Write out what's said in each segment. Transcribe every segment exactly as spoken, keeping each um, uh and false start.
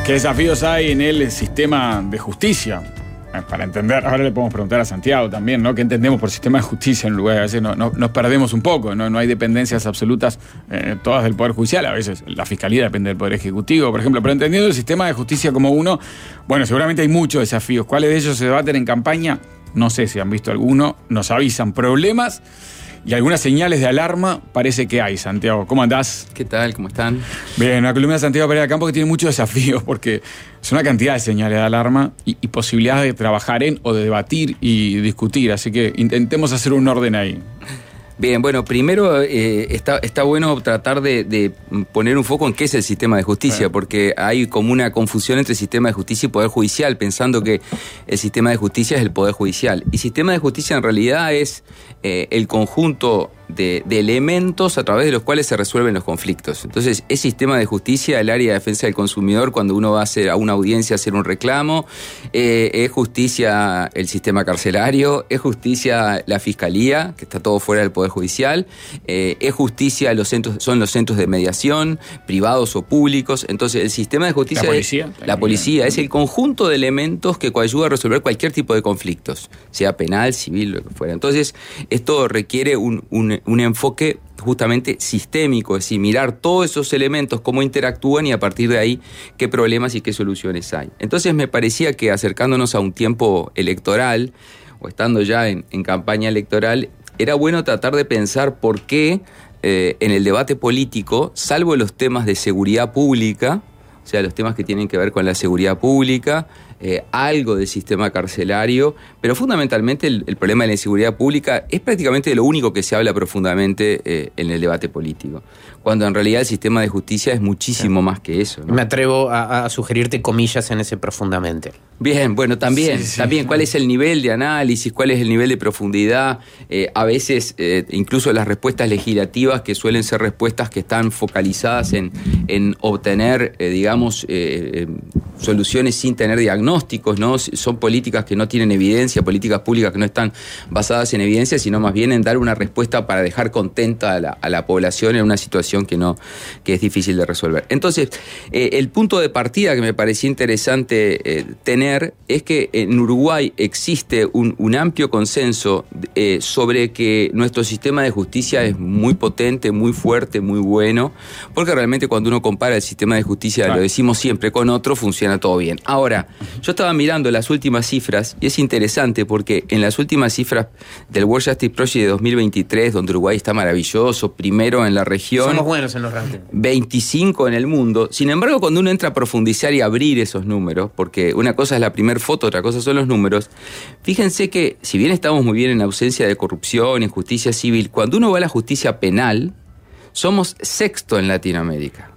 ¿Qué desafíos hay en el sistema de justicia? Para entender, ahora le podemos preguntar a Santiago también, ¿no? ¿Qué entendemos por sistema de justicia en Uruguay? A veces no, no, nos perdemos un poco, ¿no? No hay dependencias absolutas, eh, todas del Poder Judicial, a veces la Fiscalía depende del Poder Ejecutivo, por ejemplo, pero entendiendo el sistema de justicia como uno, bueno, seguramente hay muchos desafíos. ¿Cuáles de ellos se debaten en campaña? No sé si han visto alguno, nos avisan problemas y algunas señales de alarma parece que hay. Santiago, ¿cómo andás? ¿Qué tal? ¿Cómo están? Bien, la columna de Santiago Pereira Campo que tiene muchos desafíos porque es una cantidad de señales de alarma y, y posibilidades de trabajar en o de debatir y discutir, así que intentemos hacer un orden ahí. Bien, bueno, primero eh, está, está bueno tratar de, de poner un foco en qué es el sistema de justicia, sí. Porque hay como una confusión entre sistema de justicia y poder judicial, pensando que el sistema de justicia es el poder judicial. Y sistema de justicia en realidad es eh, el conjunto de, de elementos a través de los cuales se resuelven los conflictos. Entonces, es sistema de justicia el área de defensa del consumidor cuando uno va a hacer a una audiencia a hacer un reclamo, eh, es justicia el sistema carcelario, es justicia la fiscalía, que está todo fuera del poder judicial, eh, es justicia los centros, son los centros de mediación, privados o públicos. Entonces, el sistema de justicia... La policía. Es, la policía es el conjunto de elementos que coayuda a resolver cualquier tipo de conflictos, sea penal, civil, lo que fuera. Entonces, esto requiere un, un un enfoque justamente sistémico, es decir, mirar todos esos elementos, cómo interactúan y a partir de ahí qué problemas y qué soluciones hay. Entonces me parecía que acercándonos a un tiempo electoral o estando ya en, en campaña electoral, era bueno tratar de pensar por qué eh, en el debate político, salvo los temas de seguridad pública, o sea, los temas que tienen que ver con la seguridad pública, Eh, algo del sistema carcelario, pero fundamentalmente el, el problema de la inseguridad pública es prácticamente de lo único que se habla profundamente eh, en el debate político, cuando en realidad el sistema de justicia es muchísimo sí. más que eso, ¿no? Me atrevo a, a sugerirte comillas en ese profundamente. Bien, bueno, también, sí, sí, también sí. ¿Cuál es el nivel de análisis? ¿Cuál es el nivel de profundidad? Eh, a veces, eh, incluso las respuestas legislativas, que suelen ser respuestas que están focalizadas en, en obtener, eh, digamos, eh, eh, soluciones sin tener diagnósticos, ¿no? Son políticas que no tienen evidencia, políticas públicas que no están basadas en evidencia, sino más bien en dar una respuesta para dejar contenta a la, a la población en una situación que, no, que es difícil de resolver. Entonces, eh, el punto de partida que me parecía interesante eh, tener es que en Uruguay existe un, un amplio consenso eh, sobre que nuestro sistema de justicia es muy potente, muy fuerte, muy bueno, porque realmente cuando uno compara el sistema de justicia, claro, lo decimos siempre, con otro, funciona todo bien. Ahora, yo estaba mirando las últimas cifras y es interesante porque en las últimas cifras del World Justice Project de dos mil veintitrés, donde Uruguay está maravilloso, primero en la región... Somos buenos en los rankings. veinticinco en el mundo. Sin embargo, cuando uno entra a profundizar y abrir esos números, porque una cosa es la primera foto, otra cosa son los números, fíjense que si bien estamos muy bien en ausencia de corrupción, en justicia civil, cuando uno va a la justicia penal, somos sexto en Latinoamérica.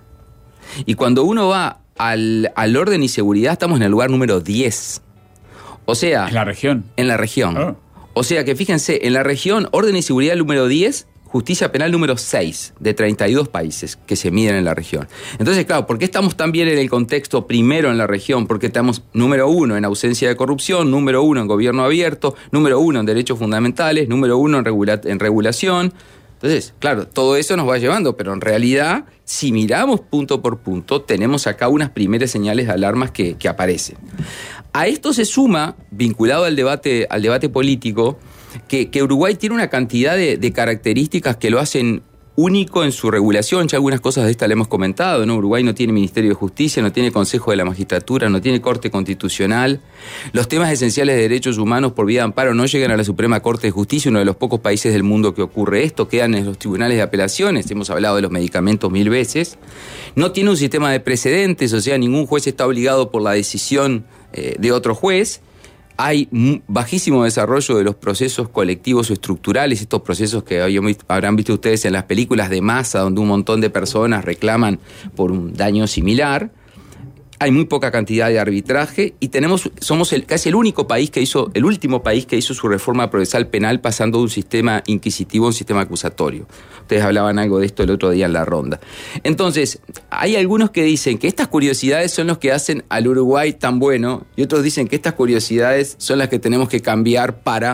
Y cuando uno va Al, al orden y seguridad estamos en el lugar número diez. O sea... ¿En la región? En la región. Oh. O sea que fíjense, en la región, orden y seguridad número diez, justicia penal número seis, de treinta y dos países que se miden en la región. Entonces, claro, ¿por qué estamos tan bien en el contexto primero en la región? Porque estamos número uno en ausencia de corrupción, número uno en gobierno abierto, número uno en derechos fundamentales, número uno en, regula- en regulación. Entonces, claro, todo eso nos va llevando, pero en realidad, si miramos punto por punto, tenemos acá unas primeras señales de alarmas que, que aparecen. A esto se suma, vinculado al debate, al debate político, que, que Uruguay tiene una cantidad de, de características que lo hacen único en su regulación. Ya algunas cosas de esta le hemos comentado, ¿no? Uruguay no tiene Ministerio de Justicia, no tiene Consejo de la Magistratura, no tiene Corte Constitucional. Los temas esenciales de derechos humanos por vía de amparo no llegan a la Suprema Corte de Justicia, uno de los pocos países del mundo que ocurre esto, quedan en los tribunales de apelaciones, hemos hablado de los medicamentos mil veces. No tiene un sistema de precedentes, o sea, ningún juez está obligado por la decisión eh, de otro juez. Hay bajísimo desarrollo de los procesos colectivos o estructurales, estos procesos que habrán visto ustedes en las películas de masa, donde un montón de personas reclaman por un daño similar. Hay muy poca cantidad de arbitraje y tenemos, somos el, casi el único país que hizo, el último país que hizo su reforma procesal penal pasando de un sistema inquisitivo a un sistema acusatorio. Ustedes hablaban algo de esto el otro día en la ronda. Entonces, hay algunos que dicen que estas curiosidades son los que hacen al Uruguay tan bueno y otros dicen que estas curiosidades son las que tenemos que cambiar para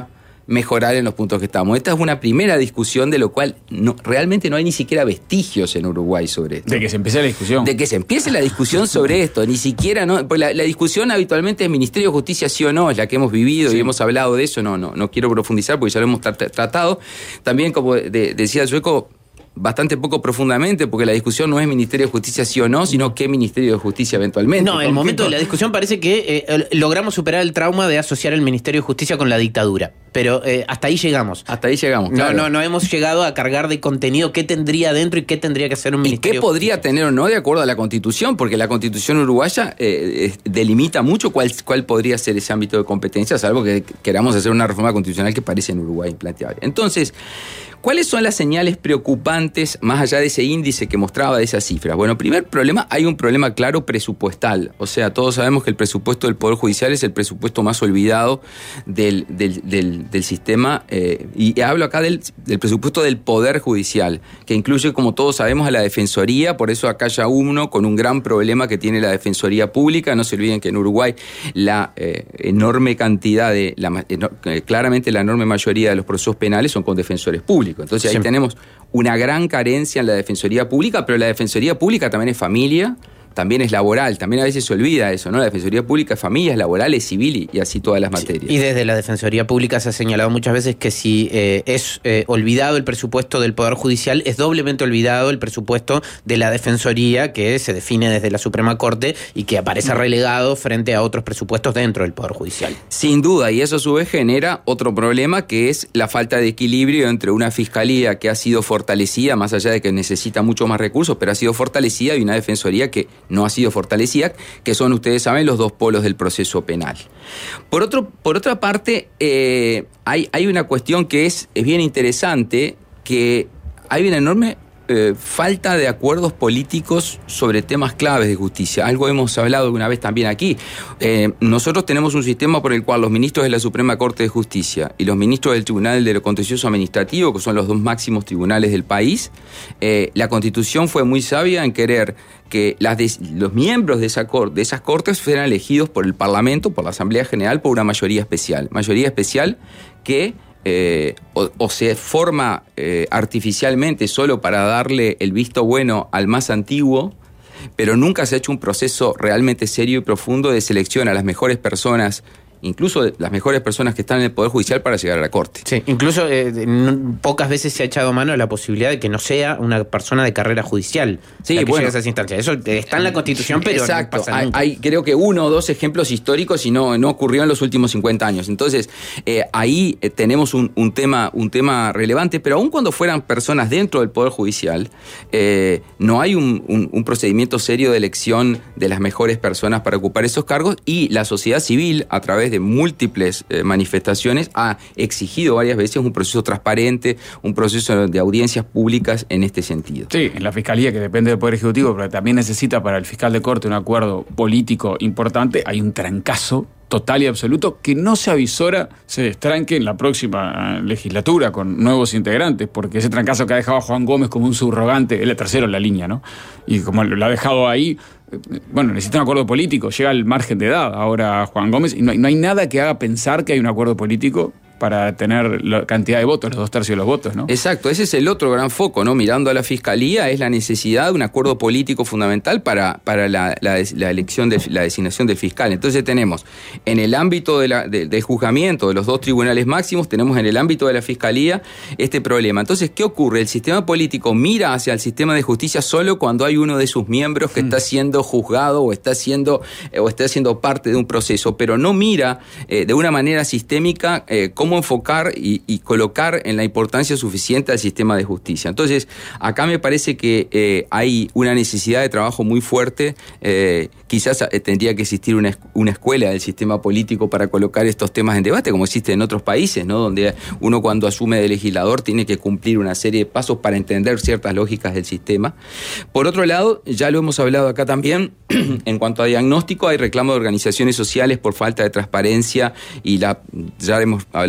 mejorar en los puntos que estamos. Esta es una primera discusión de lo cual no, realmente no hay ni siquiera vestigios en Uruguay sobre esto. De que se empiece la discusión. De que se empiece la discusión sobre esto. Ni siquiera, ¿no? Pues la, la discusión habitualmente es Ministerio de Justicia sí o no, es la que hemos vivido, sí, y hemos hablado de eso. No, no, no quiero profundizar porque ya lo hemos tra- tratado. También, como de, decía el sueco, bastante poco profundamente, porque la discusión no es Ministerio de Justicia sí o no, sino qué Ministerio de Justicia eventualmente. No, en el momento de la discusión parece que eh, logramos superar el trauma de asociar el Ministerio de Justicia con la dictadura. Pero eh, hasta ahí llegamos. Hasta ahí llegamos, claro. No, no, no hemos llegado a cargar de contenido qué tendría dentro y qué tendría que hacer un ministerio. ¿Y qué podría tener o no de acuerdo a la Constitución? Porque la Constitución uruguaya eh, delimita mucho cuál, cuál podría ser ese ámbito de competencia, salvo que queramos hacer una reforma constitucional que parece en Uruguay implanteable. Entonces, ¿cuáles son las señales preocupantes más allá de ese índice que mostraba de esas cifras? Bueno, primer problema, hay un problema claro presupuestal. O sea, todos sabemos que el presupuesto del Poder Judicial es el presupuesto más olvidado del, del, del, del sistema. Eh, y hablo acá del, del presupuesto del Poder Judicial, que incluye, como todos sabemos, a la Defensoría. Por eso acá ya uno con un gran problema que tiene la Defensoría Pública. No se olviden que en Uruguay la eh, enorme cantidad de... La, eh, claramente la enorme mayoría de los procesos penales son con defensores públicos. Entonces ahí sí tenemos una gran carencia en la Defensoría Pública, pero la Defensoría Pública también es familia, también es laboral, también a veces se olvida eso, ¿no? La Defensoría Pública es familia, es laboral, es civil y, y así todas las materias. Sí, y desde la Defensoría Pública se ha señalado muchas veces que si eh, es eh, olvidado el presupuesto del Poder Judicial, es doblemente olvidado el presupuesto de la Defensoría, que se define desde la Suprema Corte y que aparece relegado frente a otros presupuestos dentro del Poder Judicial. Sin duda, y eso a su vez genera otro problema, que es la falta de equilibrio entre una Fiscalía que ha sido fortalecida, más allá de que necesita mucho más recursos, pero ha sido fortalecida, y una Defensoría que no ha sido fortalecida, que son, ustedes saben, los dos polos del proceso penal. Por otro, por otra parte, eh, hay, hay una cuestión que es, es bien interesante, que hay una enorme eh, falta de acuerdos políticos sobre temas claves de justicia. Algo hemos hablado alguna vez también aquí. Eh, nosotros tenemos un sistema por el cual los ministros de la Suprema Corte de Justicia y los ministros del Tribunal de lo Contencioso Administrativo, que son los dos máximos tribunales del país, eh, la Constitución fue muy sabia en querer que las de, los miembros de, esa cor, de esas cortes fueran elegidos por el Parlamento, por la Asamblea General, por una mayoría especial. Mayoría especial que eh, o, o se forma eh, artificialmente solo para darle el visto bueno al más antiguo, pero nunca se ha hecho un proceso realmente serio y profundo de selección a las mejores personas, incluso las mejores personas que están en el Poder Judicial, para llegar a la Corte. Sí, incluso eh, no, pocas veces se ha echado mano a la posibilidad de que no sea una persona de carrera judicial sí, la que bueno, llegue a esas instancias. Eso está en la Constitución, pero exacto, no pasa nunca. Hay, hay creo que uno o dos ejemplos históricos y no, no ocurrió en los últimos cincuenta años. Entonces, eh, ahí eh, tenemos un, un, tema, un tema relevante, pero aun cuando fueran personas dentro del Poder Judicial, eh, no hay un, un, un procedimiento serio de elección de las mejores personas para ocupar esos cargos, y la sociedad civil, a través de múltiples eh, manifestaciones, ha exigido varias veces un proceso transparente, un proceso de audiencias públicas en este sentido. Sí, en la Fiscalía, que depende del Poder Ejecutivo, pero también necesita para el fiscal de Corte un acuerdo político importante, hay un trancazo total y absoluto que no se avisora se destranque en la próxima legislatura con nuevos integrantes, porque ese trancazo que ha dejado a Juan Gómez como un subrogante, él es el tercero en la línea, ¿no? Y como lo ha dejado ahí, bueno, necesita un acuerdo político, llega al margen de edad ahora Juan Gómez, y no hay, no hay nada que haga pensar que hay un acuerdo político para tener la cantidad de votos, los dos tercios de los votos, ¿no? Exacto, ese es el otro gran foco, ¿no? Mirando a la Fiscalía, es la necesidad de un acuerdo político fundamental para, para la, la, la elección, de la designación del fiscal. Entonces tenemos, en el ámbito de la, de, del juzgamiento de los dos tribunales máximos, tenemos en el ámbito de la Fiscalía este problema. Entonces, ¿qué ocurre? El sistema político mira hacia el sistema de justicia solo cuando hay uno de sus miembros que mm. está siendo juzgado o está siendo, eh, o está siendo parte de un proceso, pero no mira eh, de una manera sistémica eh, cómo cómo enfocar y, y colocar en la importancia suficiente al sistema de justicia. Entonces, acá me parece que eh, hay una necesidad de trabajo muy fuerte. Eh, quizás eh, tendría que existir una, una escuela del sistema político para colocar estos temas en debate, como existe en otros países, ¿no? Donde uno, cuando asume de legislador, tiene que cumplir una serie de pasos para entender ciertas lógicas del sistema. Por otro lado, ya lo hemos hablado acá también, en cuanto a diagnóstico, hay reclamo de organizaciones sociales por falta de transparencia, y la, ya hemos hablado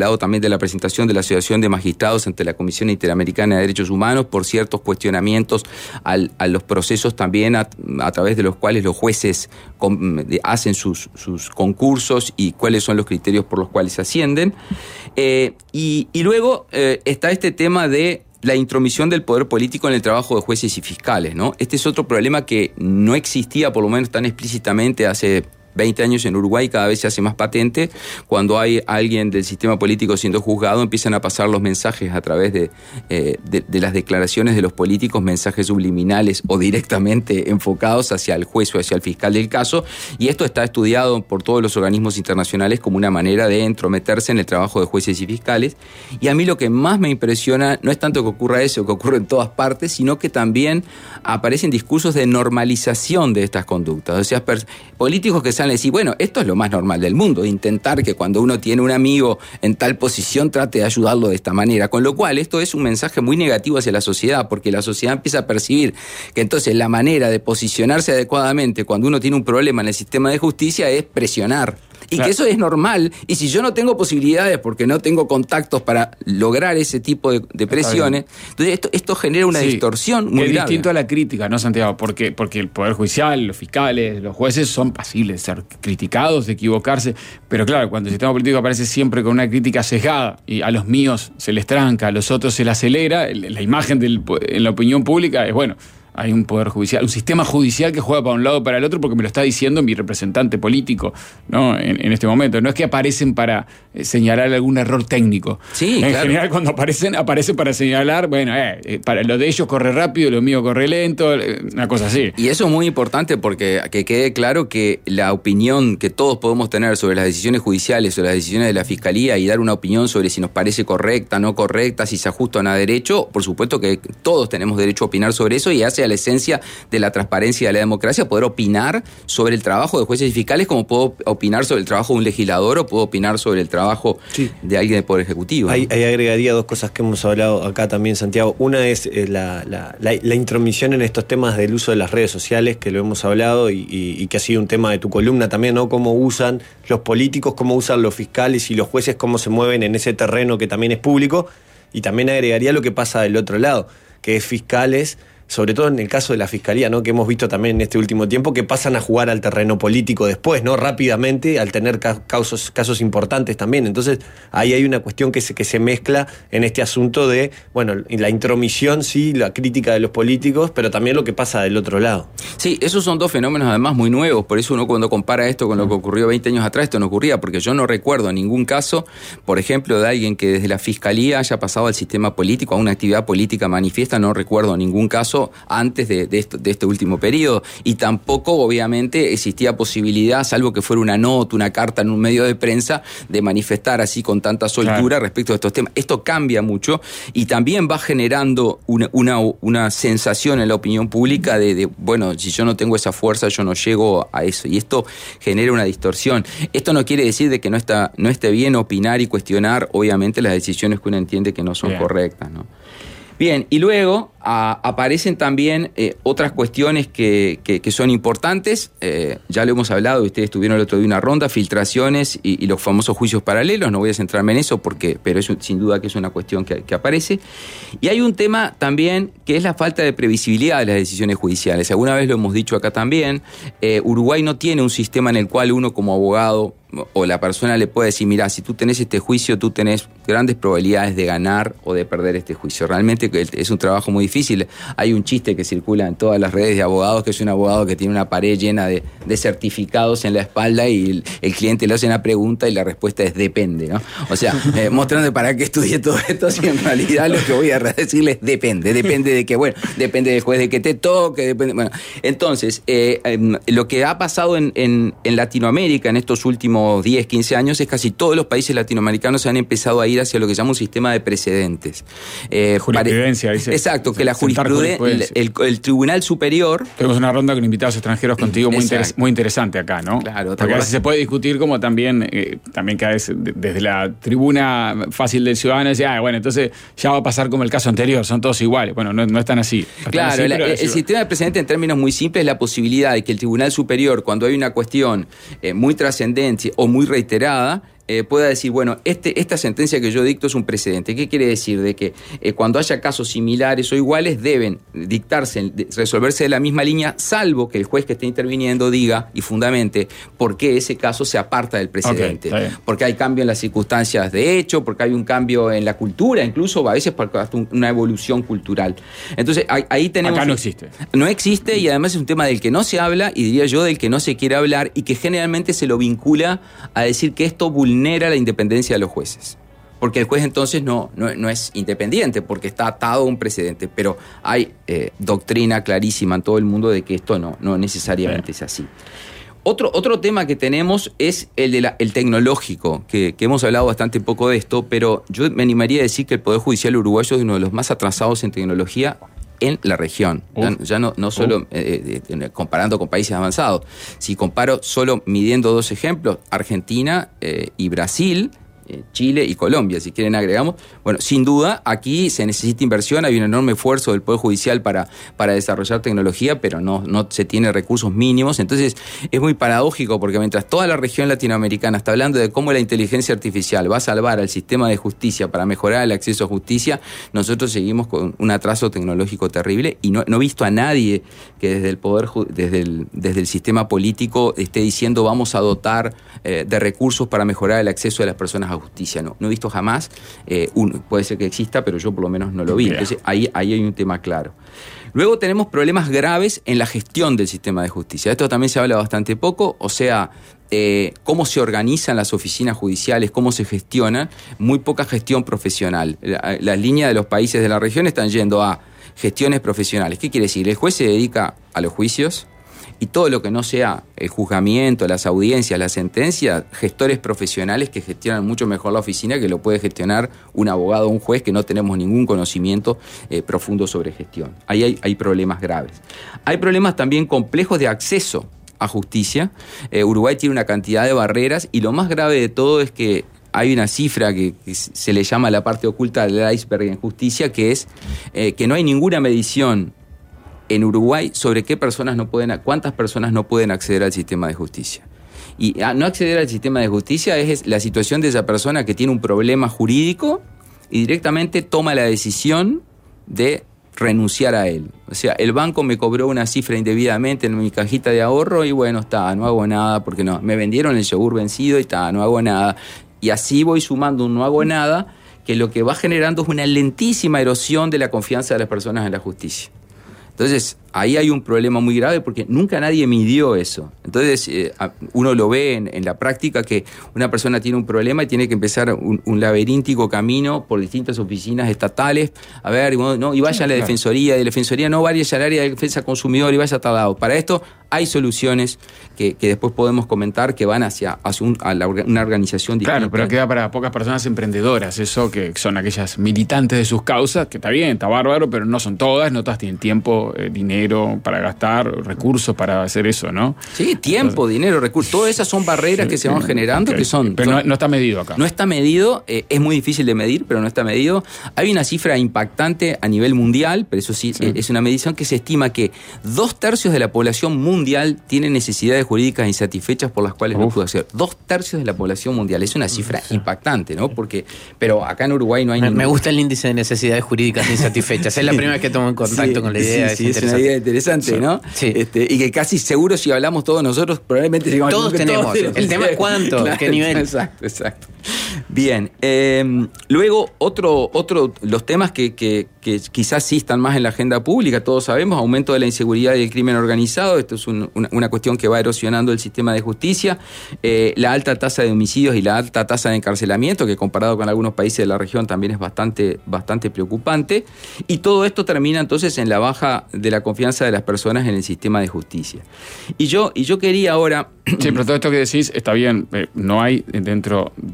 hablado también de la presentación de la Asociación de Magistrados ante la Comisión Interamericana de Derechos Humanos por ciertos cuestionamientos al, a los procesos también a, a través de los cuales los jueces com, de, hacen sus, sus concursos y cuáles son los criterios por los cuales ascienden. Eh, y, y luego eh, está este tema de la intromisión del poder político en el trabajo de jueces y fiscales, ¿no? Este es otro problema que no existía, por lo menos tan explícitamente, hace veinte años en Uruguay, cada vez se hace más patente. Cuando hay alguien del sistema político siendo juzgado, empiezan a pasar los mensajes a través de, eh, de, de las declaraciones de los políticos, mensajes subliminales o directamente enfocados hacia el juez o hacia el fiscal del caso, y esto está estudiado por todos los organismos internacionales como una manera de entrometerse en el trabajo de jueces y fiscales. Y a mí lo que más me impresiona no es tanto que ocurra eso, que ocurre en todas partes, sino que también aparecen discursos de normalización de estas conductas. O sea, pers- políticos que salen decir, bueno, esto es lo más normal del mundo, intentar que cuando uno tiene un amigo en tal posición trate de ayudarlo de esta manera, con lo cual esto es un mensaje muy negativo hacia la sociedad, porque la sociedad empieza a percibir que entonces la manera de posicionarse adecuadamente cuando uno tiene un problema en el sistema de justicia es presionar. Y claro, que eso es normal, y si yo no tengo posibilidades porque no tengo contactos para lograr ese tipo de, de presiones, entonces esto, esto genera una sí, distorsión muy grave. Es distinto a la crítica, ¿no, Santiago? Porque, porque el Poder Judicial, los fiscales, los jueces son pasibles de ser criticados, de equivocarse, pero claro, cuando el sistema político aparece siempre con una crítica sesgada y a los míos se les tranca, a los otros se les acelera, la imagen del, en la opinión pública es, bueno, hay un poder judicial, un sistema judicial que juega para un lado o para el otro porque me lo está diciendo mi representante político, ¿no? En, en este momento. No es que aparecen para eh, señalar algún error técnico. Sí, en claro. general, cuando aparecen, aparecen para señalar, bueno, eh, eh, para lo de ellos corre rápido, lo mío corre lento, eh, una cosa así. Y eso es muy importante porque que quede claro que la opinión que todos podemos tener sobre las decisiones judiciales o las decisiones de la Fiscalía y dar una opinión sobre si nos parece correcta, no correcta, si se ajustan a derecho, por supuesto que todos tenemos derecho a opinar sobre eso y hace a la esencia de la transparencia y de la democracia, poder opinar sobre el trabajo de jueces y fiscales como puedo opinar sobre el trabajo de un legislador o puedo opinar sobre el trabajo sí. de alguien del Poder Ejecutivo. Ahí, ahí agregaría dos cosas que hemos hablado acá también, Santiago. Una es eh, la, la, la, la intromisión en estos temas del uso de las redes sociales, que lo hemos hablado y, y, y que ha sido un tema de tu columna también, ¿no? Cómo usan los políticos, cómo usan los fiscales y los jueces, cómo se mueven en ese terreno que también es público. Y también agregaría lo que pasa del otro lado, que es fiscales, sobre todo en el caso de la Fiscalía, ¿no? Que hemos visto también en este último tiempo, que pasan a jugar al terreno político después, ¿no? Rápidamente, al tener ca- casos, casos importantes también. Entonces, ahí hay una cuestión que se, que se mezcla en este asunto de, bueno, la intromisión, sí, la crítica de los políticos, pero también lo que pasa del otro lado. Sí, esos son dos fenómenos además muy nuevos, por eso uno cuando compara esto con lo que ocurrió veinte años atrás, esto no ocurría, porque yo no recuerdo ningún caso, por ejemplo, de alguien que desde la Fiscalía haya pasado al sistema político, a una actividad política manifiesta, no recuerdo ningún caso antes de, de, esto, de este último periodo, y tampoco obviamente existía posibilidad, salvo que fuera una nota, una carta en un medio de prensa, de manifestar así con tanta soltura claro. respecto a estos temas. Esto cambia mucho y también va generando una, una, una sensación en la opinión pública de, de, bueno, si yo no tengo esa fuerza, yo no llego a eso, y esto genera una distorsión. Esto no quiere decir de que no está, no esté bien opinar y cuestionar, obviamente, las decisiones que uno entiende que no son bien. correctas, ¿no? Bien, y luego a, aparecen también eh, otras cuestiones que, que, que son importantes, eh, ya lo hemos hablado, ustedes tuvieron el otro día una ronda, filtraciones y, y los famosos juicios paralelos, no voy a centrarme en eso, porque, pero es sin duda que es una cuestión que, que aparece. Y hay un tema también que es la falta de previsibilidad de las decisiones judiciales. Alguna vez lo hemos dicho acá también, eh, Uruguay no tiene un sistema en el cual uno como abogado o la persona le puede decir, mirá, si tú tenés este juicio, tú tenés grandes probabilidades de ganar o de perder este juicio. Realmente es un trabajo muy difícil. Hay un chiste que circula en todas las redes de abogados, que es un abogado que tiene una pared llena de, de certificados en la espalda y el, el cliente le hace una pregunta y la respuesta es depende, ¿no? O sea, eh, mostrando para qué estudié todo esto, si en realidad lo que voy a decirles es depende. Depende de que, bueno, depende del juez de que te toque, depende... Bueno, entonces, eh, eh, lo que ha pasado en, en, en Latinoamérica en estos últimos diez, quince años es casi todos los países latinoamericanos han empezado a ir hacia lo que se llama un sistema de precedentes. Eh, jurisprudencia, dice. Exacto, que la jurisprudencia, el, el, el Tribunal Superior... Tenemos una ronda con invitados extranjeros contigo muy, interes, muy interesante acá, ¿no? Claro. Porque a veces se puede discutir como también, eh, también cada vez desde la tribuna fácil del ciudadano, decía, ah, bueno, entonces ya va a pasar como el caso anterior, son todos iguales. Bueno, no, no es tan así. No claro, tan así, la, el, el sistema de precedentes en términos muy simples es la posibilidad de que el Tribunal Superior, cuando hay una cuestión eh, muy trascendente o muy reiterada, eh, pueda decir, bueno, este, esta sentencia que yo dicto es un precedente. ¿Qué quiere decir? De que eh, cuando haya casos similares o iguales deben dictarse, resolverse de la misma línea, salvo que el juez que esté interviniendo diga y fundamente por qué ese caso se aparta del precedente. Okay, porque hay cambio en las circunstancias de hecho, porque hay un cambio en la cultura, incluso a veces por una evolución cultural. Entonces ahí, ahí tenemos... Acá no existe. No existe y además es un tema del que no se habla y diría yo del que no se quiere hablar y que generalmente se lo vincula a decir que esto vulnera la independencia de los jueces. Porque el juez entonces no, no, no es independiente, porque está atado a un precedente. Pero hay eh, doctrina clarísima en todo el mundo de que esto no, no necesariamente es así. Otro, otro tema que tenemos es el, de la, el tecnológico, que, que hemos hablado bastante poco de esto, pero yo me animaría a decir que el Poder Judicial uruguayo es uno de los más atrasados en tecnología en la región. Ya, ya no, no solo eh, eh, comparando con países avanzados. Si comparo solo midiendo dos ejemplos, Argentina eh, y Brasil, Chile y Colombia, si quieren agregamos. Bueno, sin duda, aquí se necesita inversión, hay un enorme esfuerzo del Poder Judicial para, para desarrollar tecnología, pero no, no se tiene recursos mínimos. Entonces, es muy paradójico, porque mientras toda la región latinoamericana está hablando de cómo la inteligencia artificial va a salvar al sistema de justicia para mejorar el acceso a justicia, nosotros seguimos con un atraso tecnológico terrible y no, no he visto a nadie que desde el poder, desde el, desde el sistema político esté diciendo vamos a dotar eh, de recursos para mejorar el acceso de las personas a justicia. No, no he visto jamás, eh, un, puede ser que exista, pero yo por lo menos no lo vi. Entonces ahí, ahí hay un tema claro. Luego tenemos problemas graves en la gestión del sistema de justicia. Esto también se habla bastante poco, o sea, eh, cómo se organizan las oficinas judiciales, cómo se gestionan, muy poca gestión profesional. La, las líneas de los países de la región están yendo a gestiones profesionales. ¿Qué quiere decir? El juez se dedica a los juicios, y todo lo que no sea el juzgamiento, las audiencias, las sentencias, gestores profesionales que gestionan mucho mejor la oficina que lo puede gestionar un abogado o un juez que no tenemos ningún conocimiento eh, profundo sobre gestión. Ahí hay, hay problemas graves. Hay problemas también complejos de acceso a justicia. Eh, Uruguay tiene una cantidad de barreras y lo más grave de todo es que hay una cifra que, que se le llama la parte oculta del iceberg en justicia, que es eh, que no hay ninguna medición en Uruguay sobre qué personas no pueden, cuántas personas no pueden acceder al sistema de justicia. Y a no acceder al sistema de justicia es la situación de esa persona que tiene un problema jurídico y directamente toma la decisión de renunciar a él. O sea, el banco me cobró una cifra indebidamente en mi cajita de ahorro y bueno, está, no hago nada porque no, me vendieron el yogur vencido y está, no hago nada. Y así voy sumando un no hago nada que lo que va generando es una lentísima erosión de la confianza de las personas en la justicia. Entonces, ahí hay un problema muy grave porque nunca nadie midió eso. Entonces, eh, uno lo ve en, en la práctica que una persona tiene un problema y tiene que empezar un, un laberíntico camino por distintas oficinas estatales. A ver, no, y vaya a la Defensoría, de la Defensoría no vaya al área de defensa consumidor y vaya a tal lado. Para esto hay soluciones que, que después podemos comentar que van hacia, hacia un, a la, una organización distinta. Claro, pero queda para pocas personas emprendedoras, eso que son aquellas militantes de sus causas, que está bien, está bárbaro, pero no son todas, no todas tienen tiempo, eh, dinero para gastar, recursos para hacer eso, ¿no? Sí, tiempo, Entonces, dinero, recursos, todas esas son barreras sí, que se van generando, okay. que son... Pero son, no, no está medido acá. No está medido, eh, es muy difícil de medir, pero no está medido. Hay una cifra impactante a nivel mundial, pero eso sí, sí. Eh, es una medición que se estima que dos tercios de la población mundial tiene necesidades jurídicas insatisfechas por las cuales Uf. no pudo hacer. Dos tercios de la población mundial. Es una cifra sí. impactante, ¿no? Porque, pero acá en Uruguay no hay Me, ningún... me gusta el índice de necesidades jurídicas insatisfechas. Es la primera vez que tomo en contacto sí, con la idea. Sí, sí, es, es una idea interesante, sí. ¿no? Sí. Este, y que casi seguro si hablamos todos nosotros, probablemente llegamos todos a tenemos. Todos tenemos. El tema es cuánto, claro, qué nivel. Exacto, exacto. Bien. Eh, luego, otro, otro, los temas que, que, que quizás sí están más en la agenda pública, todos sabemos, aumento de la inseguridad y el crimen organizado. Esto es un, una, una cuestión que va erosionando el sistema de justicia. Eh, la alta tasa de homicidios y la alta tasa de encarcelamiento, que comparado con algunos países de la región también es bastante, bastante preocupante. Y todo esto termina entonces en la baja de la confianza de las personas en el sistema de justicia. Y yo, y yo quería ahora... Sí, pero todo esto que decís está bien. Eh, no hay dentro de una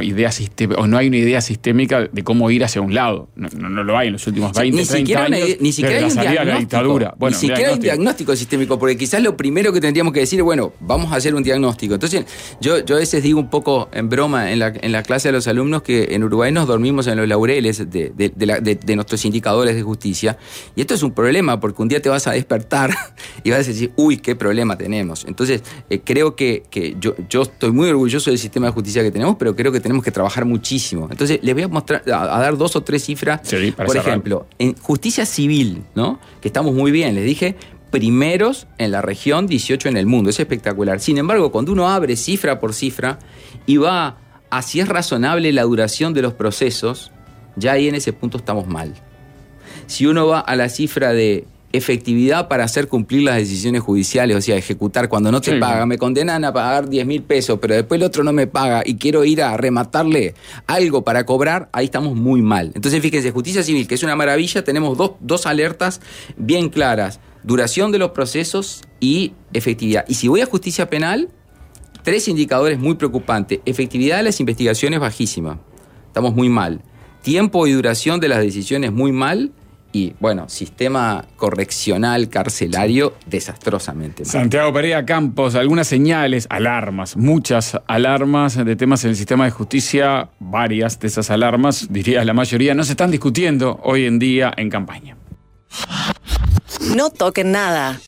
idea sistémica, o no hay una idea sistémica de cómo ir hacia un lado. No, no, no lo hay en los últimos veinte, ni treinta años. Una, ni siquiera hay un salida de la dictadura. Bueno, ni siquiera diagnóstico. hay un diagnóstico sistémico, porque quizás lo primero que tendríamos que decir es, bueno, vamos a hacer un diagnóstico. Entonces, yo, yo a veces digo un poco en broma en la, en la clase de los alumnos que en Uruguay nos dormimos en los laureles de, de, de, la, de, de nuestros indicadores de justicia. Y esto es un problema, porque un día te vas a despertar y vas a decir, uy, qué problema tenemos. Entonces, eh, creo que, que yo, yo estoy muy orgulloso del sistema de justicia que tenemos, pero creo que tenemos que trabajar muchísimo. Entonces, les voy a mostrar, a, a dar dos o tres cifras. Sí, por cerrar. Ejemplo, en justicia civil, ¿no? Que estamos muy bien, les dije, primeros en la región, dieciocho en el mundo. Es espectacular. Sin embargo, cuando uno abre cifra por cifra y va a si es razonable la duración de los procesos, ya ahí en ese punto estamos mal. Si uno va a la cifra de efectividad para hacer cumplir las decisiones judiciales, o sea, ejecutar cuando no te sí, paga, me condenan a pagar diez mil pesos, pero después el otro no me paga y quiero ir a rematarle algo para cobrar, ahí estamos muy mal. Entonces, fíjense, justicia civil, que es una maravilla, tenemos dos, dos alertas bien claras: duración de los procesos y efectividad. Y si voy a justicia penal, tres indicadores muy preocupantes: efectividad de las investigaciones bajísima, estamos muy mal; tiempo y duración de las decisiones muy mal; y, bueno, sistema correccional carcelario desastrosamente mal. Santiago Pereira Campos, algunas señales, alarmas, muchas alarmas de temas en el sistema de justicia, varias de esas alarmas, diría la mayoría, no se están discutiendo hoy en día en campaña. No toquen nada.